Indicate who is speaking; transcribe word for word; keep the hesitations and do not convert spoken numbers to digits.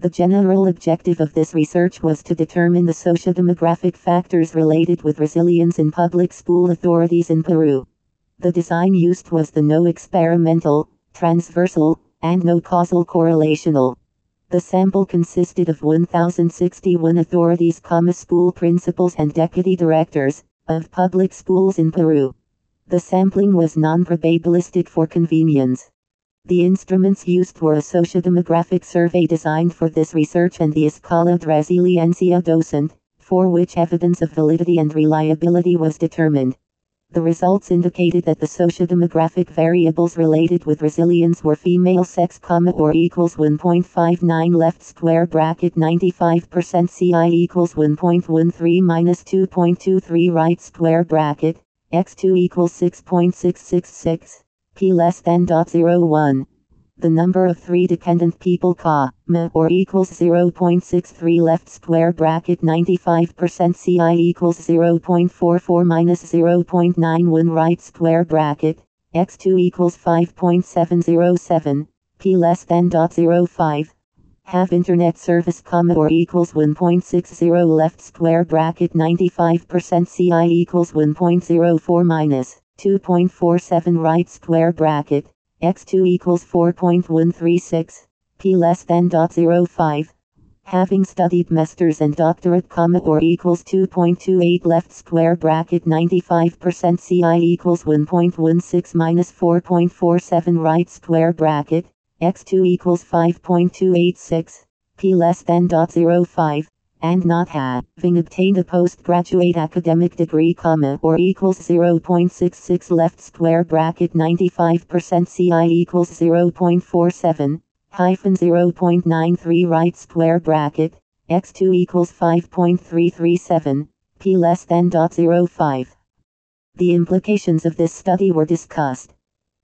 Speaker 1: The general objective of this research was to determine the sociodemographic factors related with resilience in public school authorities in Peru. The design used was the no experimental, transversal, and no causal correlational. The sample consisted of one thousand sixty-one authorities, school principals and deputy directors, of public schools in Peru. The sampling was non-probabilistic for convenience. The instruments used were a sociodemographic survey designed for this research and the Escala de Resiliencia Docente, for which evidence of validity and reliability was determined. The results indicated that the sociodemographic variables related with resilience were female sex, or equals one point five nine left square bracket ninety-five percent C I equals one point one three minus two point two three right square bracket, x two equals six point six six six. P less than zero point one. The number of three dependent people ca, m, or equals zero point six three left square bracket ninety-five percent C I equals zero point four four minus zero point nine one right square bracket, x two equals five point seven zero seven, p less than zero point five. Have internet service comma or equals one point six zero left square bracket ninety-five percent C I equals one point zero four minus two point four seven right square bracket, x two equals four point one three six, p less than zero point five. Having studied masters and doctorate comma or equals two point two eight left square bracket ninety-five percent C I equals one point one six minus four point four seven right square bracket, x two equals five point two eight six, p less than zero point five. And not having obtained a postgraduate academic degree comma or equals zero point six six left square bracket ninety-five percent C I equals zero point four seven, hyphen zero point nine three right square bracket, x two equals five point three three seven, p less than zero point five. The implications of this study were discussed.